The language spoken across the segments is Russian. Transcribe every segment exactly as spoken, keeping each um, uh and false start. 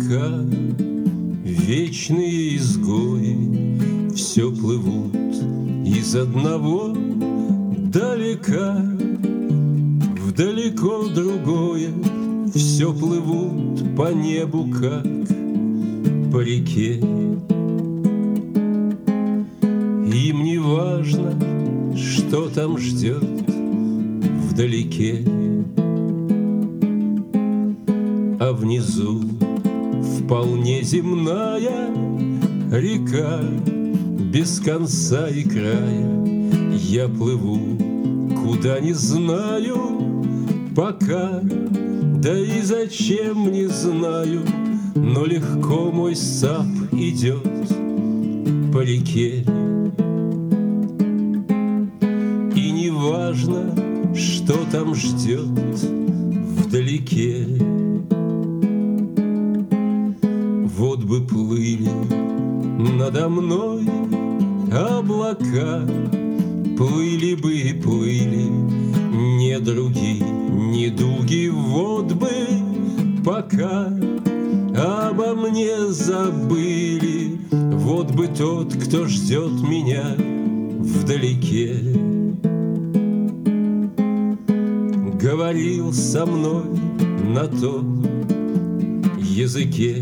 облака, вечные изгои, все плывут из одного далека в далеко другое, все плывут по небу, как по реке. Им не важно, что там ждет вдалеке, а внизу вполне земная река, без конца и края. Я плыву, куда не знаю пока, да и зачем не знаю, но легко мой сап идет по реке. И не важно, что там ждет вдалеке. Вот бы плыли надо мной облака, плыли бы и плыли, не другие, не дуги, вот бы пока обо мне забыли, вот бы тот, кто ждет меня вдалеке, говорил со мной на том языке,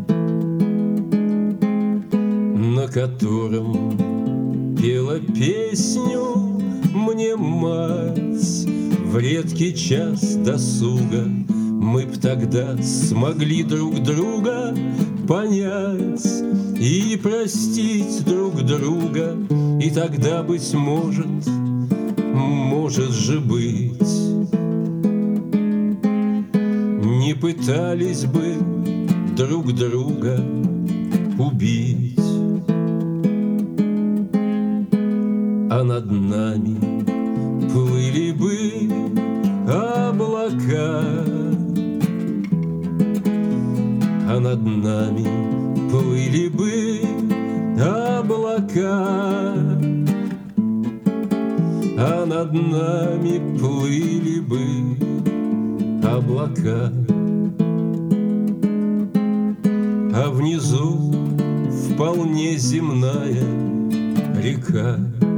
на котором пела песню мне мать. В редкий час досуга мы б тогда смогли друг друга понять и простить друг друга, и тогда, быть может, может же быть, не пытались бы друг друга убить. А над нами плыли бы облака, а над нами плыли бы облака, а над нами плыли бы облака, а внизу вполне земная река.